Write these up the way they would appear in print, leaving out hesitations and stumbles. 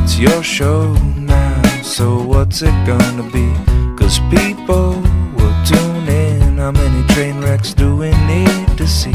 it's your show now, so what's it gonna be? 'Cause people will tune in. How many train wrecks do we need to see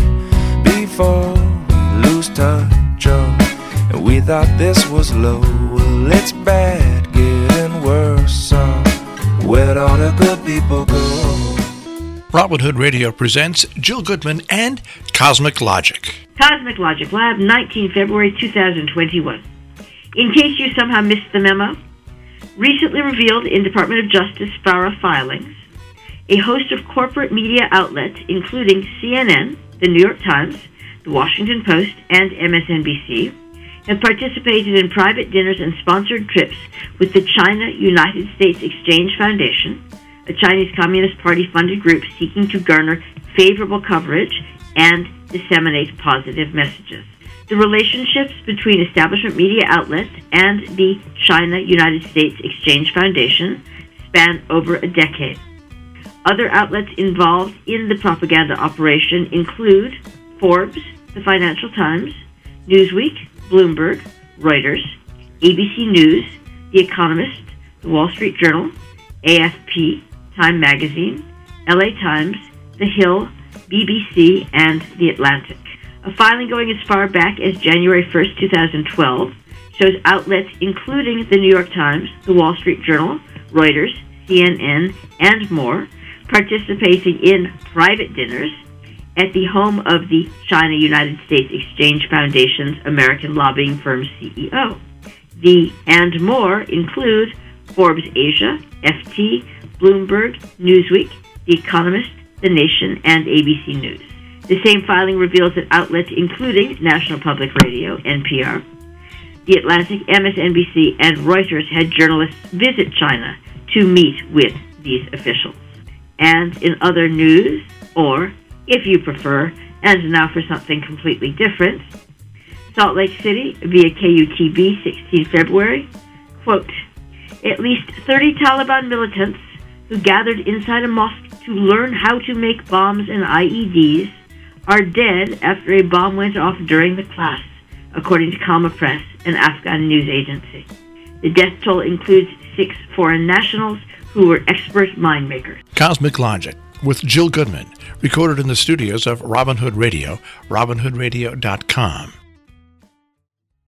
before we lose touch? Oh, and we thought this was low. Well, it's bad, getting worse. So where'd all the good people go? Robin Hood Radio presents Jill Goodman and Cosmic Logic. Cosmic Logic Lab, 19 February 2021. In case you somehow missed the memo, recently revealed in Department of Justice FARA filings, a host of corporate media outlets, including CNN, the New York Times, the Washington Post, and MSNBC, have participated in private dinners and sponsored trips with the China-United States Exchange Foundation, a Chinese Communist Party-funded group seeking to garner favorable coverage and disseminate positive messages. The relationships between establishment media outlets and the China-United States Exchange Foundation span over a decade. Other outlets involved in the propaganda operation include Forbes, the Financial Times, Newsweek, Bloomberg, Reuters, ABC News, The Economist, The Wall Street Journal, AFP, Time Magazine, LA Times, The Hill, BBC, and The Atlantic. A filing going as far back as January 1st, 2012, shows outlets including the New York Times, The Wall Street Journal, Reuters, CNN, and more participating in private dinners at the home of the China-United States Exchange Foundation's American lobbying firm's CEO. The and more include Forbes Asia, FT, Bloomberg, Newsweek, The Economist, The Nation, and ABC News. The same filing reveals that outlets including National Public Radio, NPR, The Atlantic, MSNBC, and Reuters had journalists visit China to meet with these officials. And in other news, or if you prefer, and now for something completely different, Salt Lake City via KUTV, 16 February, quote, at least 30 Taliban militants who gathered inside a mosque to learn how to make bombs and IEDs are dead after a bomb went off during the class, according to Kama Press, an Afghan news agency. The death toll includes 6 foreign nationals who were expert mine makers. Cosmic Logic with Jill Goodman, recorded in the studios of Robin Hood Radio, robinhoodradio.com.